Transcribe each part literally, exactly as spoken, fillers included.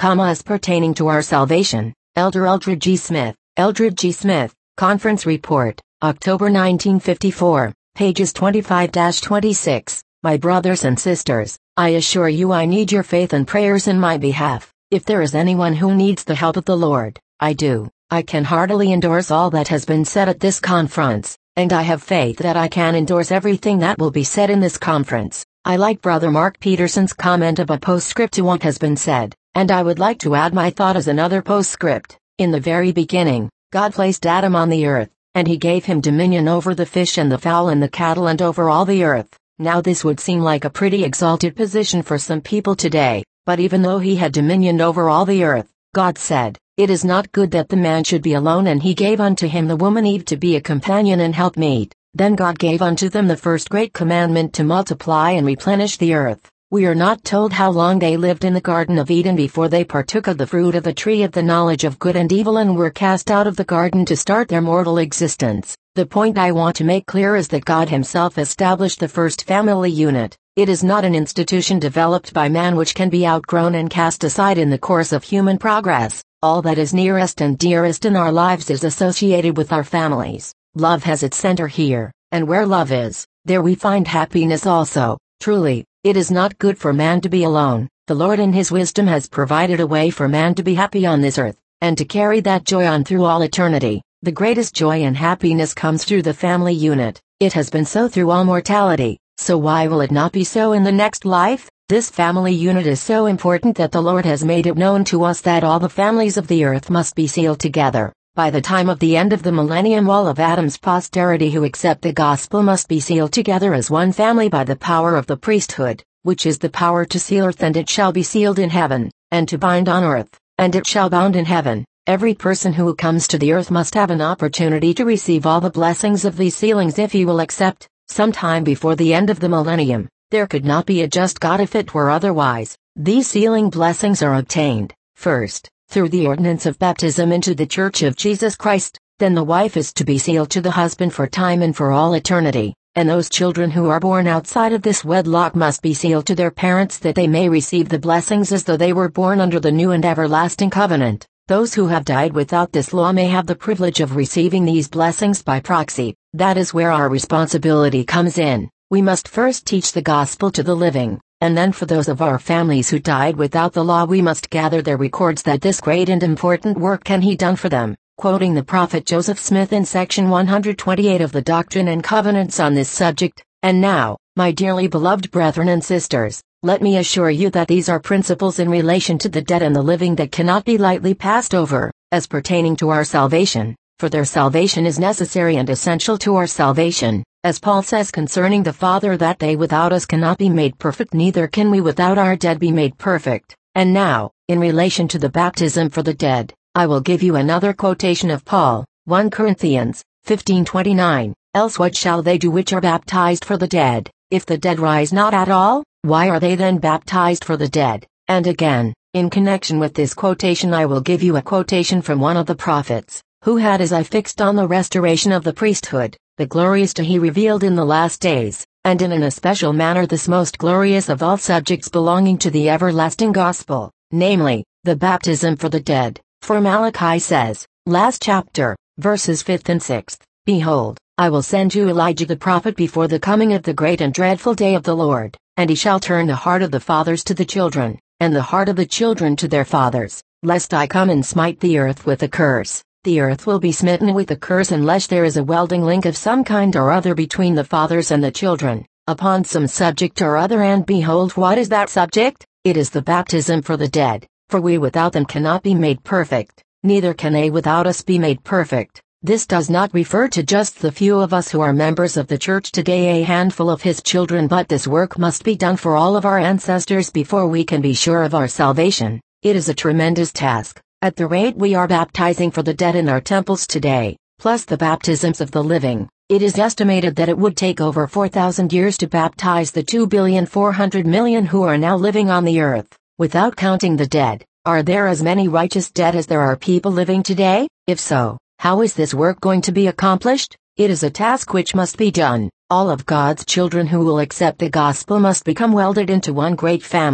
comma as pertaining to our salvation. Elder Eldred G. Smith, Eldred G. Smith, Conference Report, October nineteen fifty-four, pages twenty-five to twenty-six. My brothers and sisters, I assure you I need your faith and prayers in my behalf. If there is anyone who needs the help of the Lord, I do. I can heartily endorse all that has been said at this conference, and I have faith that I can endorse everything that will be said in this conference. I like Brother Mark Peterson's comment of a postscript to what has been said, and I would like to add my thought as another postscript. In the very beginning, God placed Adam on the earth, and he gave him dominion over the fish and the fowl and the cattle and over all the earth. Now this would seem like a pretty exalted position for some people today, but even though he had dominion over all the earth, God said, "It is not good that the man should be alone, and he gave unto him the woman Eve to be a companion and helpmeet." Then God gave unto them the first great commandment to multiply and replenish the earth. We are not told how long they lived in the Garden of Eden before they partook of the fruit of the tree of the knowledge of good and evil and were cast out of the garden to start their mortal existence. The point I want to make clear is that God himself established the first family unit. It is not an institution developed by man which can be outgrown and cast aside in the course of human progress. All that is nearest and dearest in our lives is associated with our families. Love has its center here, and where love is, there we find happiness also. Truly, it is not good for man to be alone. The Lord in his wisdom has provided a way for man to be happy on this earth, and to carry that joy on through all eternity. The greatest joy and happiness comes through the family unit. It has been so through all mortality, so why will it not be so in the next life? This family unit is so important that the Lord has made it known to us that all the families of the earth must be sealed together. By the time of the end of the millennium, all of Adam's posterity who accept the gospel must be sealed together as one family by the power of the priesthood, which is the power to seal earth, and it shall be sealed in heaven, and to bind on earth, and it shall bound in heaven. Every person who comes to the earth must have an opportunity to receive all the blessings of these sealings if he will accept. Sometime before the end of the millennium, there could not be a just God if it were otherwise. These sealing blessings are obtained, first, through the ordinance of baptism into the Church of Jesus Christ. Then the wife is to be sealed to the husband for time and for all eternity, and those children who are born outside of this wedlock must be sealed to their parents that they may receive the blessings as though they were born under the new and everlasting covenant. Those who have died without this law may have the privilege of receiving these blessings by proxy. That is where our responsibility comes in. We must first teach the gospel to the living, and then for those of our families who died without the law we must gather their records that this great and important work can be done for them. Quoting the prophet Joseph Smith in section one hundred twenty-eight of the Doctrine and Covenants on this subject. And now, my dearly beloved brethren and sisters, let me assure you that these are principles in relation to the dead and the living that cannot be lightly passed over, as pertaining to our salvation, for their salvation is necessary and essential to our salvation, as Paul says concerning the Father that they without us cannot be made perfect, neither can we without our dead be made perfect. And now, in relation to the baptism for the dead, I will give you another quotation of Paul, First Corinthians fifteen twenty-nine, else what shall they do which are baptized for the dead, if the dead rise not at all? Why are they then baptized for the dead? And again, in connection with this quotation I will give you a quotation from one of the prophets, who had his eye fixed on the restoration of the priesthood, the glorious to he revealed in the last days, and in an especial manner this most glorious of all subjects belonging to the everlasting gospel, namely, the baptism for the dead. For Malachi says, last chapter, verses fifth and sixth, Behold, I will send you Elijah the prophet before the coming of the great and dreadful day of the Lord, and he shall turn the heart of the fathers to the children, and the heart of the children to their fathers, lest I come and smite the earth with a curse. The earth will be smitten with a curse unless there is a welding link of some kind or other between the fathers and the children, upon some subject or other. And behold, what is that subject? It is the baptism for the dead, for we without them cannot be made perfect, neither can they without us be made perfect. This does not refer to just the few of us who are members of the church today, a handful of his children, but this work must be done for all of our ancestors before we can be sure of our salvation. It is a tremendous task. At the rate we are baptizing for the dead in our temples today, plus the baptisms of the living, it is estimated that it would take over four thousand years to baptize the two billion four hundred million who are now living on the earth, without counting the dead. Are there as many righteous dead as there are people living today? If so, how is this work going to be accomplished? It is a task which must be done. All of God's children who will accept the gospel must become welded into one great family.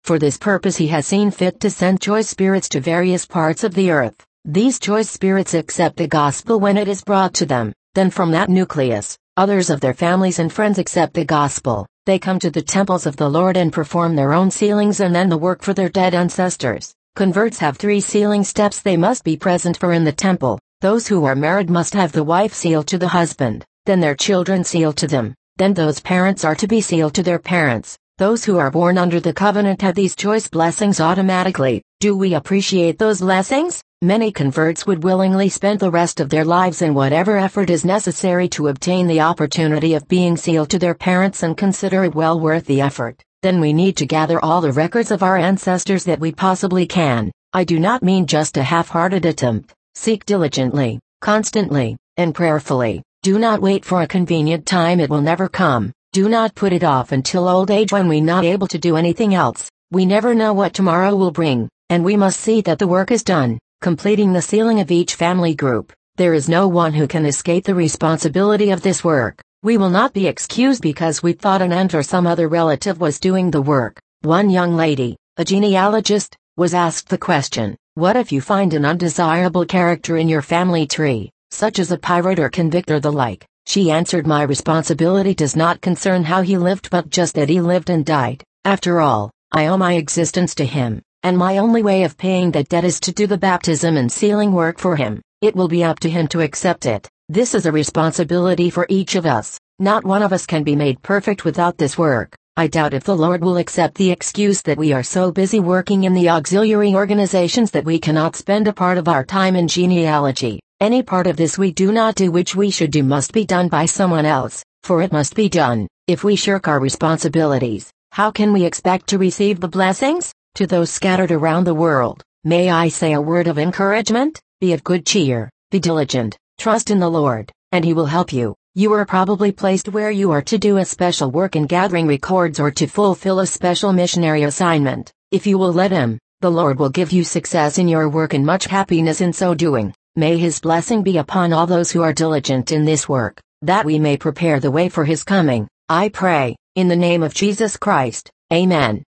For this purpose he has seen fit to send choice spirits to various parts of the earth. These choice spirits accept the gospel when it is brought to them. Then from that nucleus, others of their families and friends accept the gospel. They come to the temples of the Lord and perform their own sealings and then the work for their dead ancestors. Converts have three sealing steps they must be present for in the temple. Those who are married must have the wife seal to the husband, then their children seal to them, then those parents are to be sealed to their parents. Those who are born under the covenant have these choice blessings automatically. Do we appreciate those blessings? Many converts would willingly spend the rest of their lives in whatever effort is necessary to obtain the opportunity of being sealed to their parents and consider it well worth the effort. Then we need to gather all the records of our ancestors that we possibly can. I do not mean just a half-hearted attempt. Seek diligently, constantly, and prayerfully. Do not wait for a convenient time, it will never come. Do not put it off until old age when we not able to do anything else. We never know what tomorrow will bring, and we must see that the work is done, completing the sealing of each family group. There is no one who can escape the responsibility of this work. We will not be excused because we thought an aunt or some other relative was doing the work. One young lady, a genealogist, was asked the question, what if you find an undesirable character in your family tree, such as a pirate or convict or the like? She answered, my responsibility does not concern how he lived but just that he lived and died. After all, I owe my existence to him, and my only way of paying that debt is to do the baptism and sealing work for him. It will be up to him to accept it. This is a responsibility for each of us. Not one of us can be made perfect without this work. I doubt if the Lord will accept the excuse that we are so busy working in the auxiliary organizations that we cannot spend a part of our time in genealogy. Any part of this we do not do which we should do must be done by someone else, for it must be done. If we shirk our responsibilities, how can we expect to receive the blessings? To those scattered around the world, may I say a word of encouragement? Be of good cheer, be diligent, trust in the Lord, and He will help you. You are probably placed where you are to do a special work in gathering records or to fulfill a special missionary assignment. If you will let Him, the Lord will give you success in your work and much happiness in so doing. May His blessing be upon all those who are diligent in this work, that we may prepare the way for His coming. I pray, in the name of Jesus Christ. Amen.